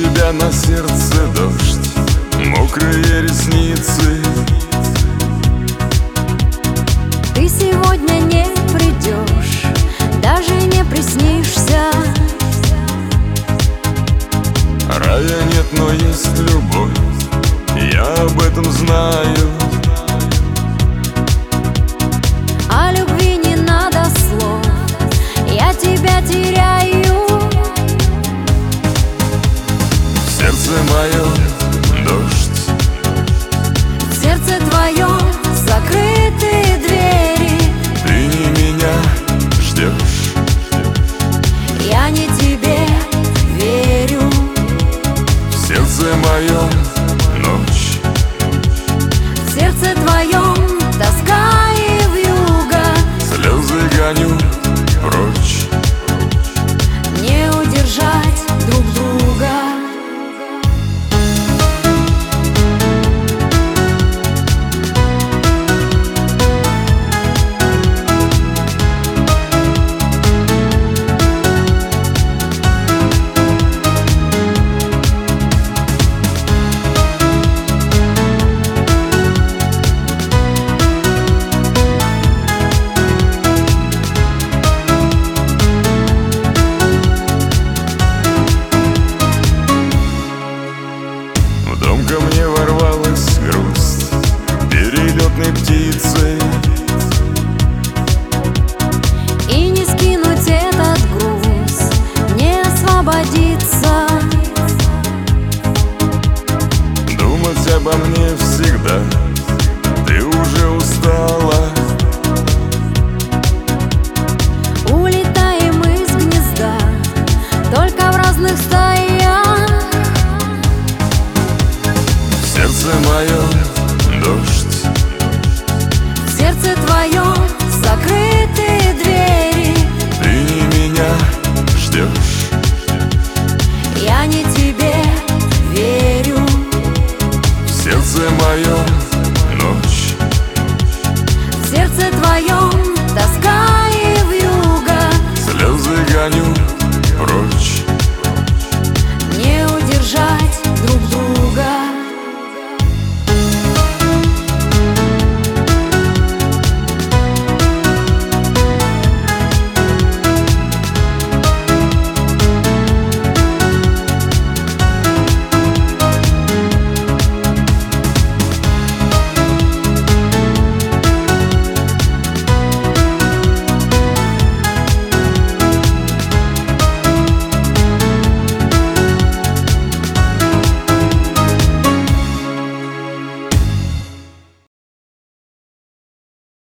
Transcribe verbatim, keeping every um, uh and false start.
тебя на сердце дождь, мокрые ресницы. Ты сегодня не придешь, даже не приснишься. Рая нет, но есть любовь, я об этом знаю. О любви не надо слов, я тебя теряю. В сердце моем дождь, В сердце твоем закрытые двери. ты не меня ждешь, Я не тебе верю. в сердце моем ночь, В сердце твоем тоска и вьюга. слезы гоню прочь. Не удержать друг друга. В дом ко мне ворвалась грусть перелетной птицей. И не скинуть этот груз, не освободиться. Думать обо мне всегда, ты уже устала. Улетаем из гнезда, только в разных странах.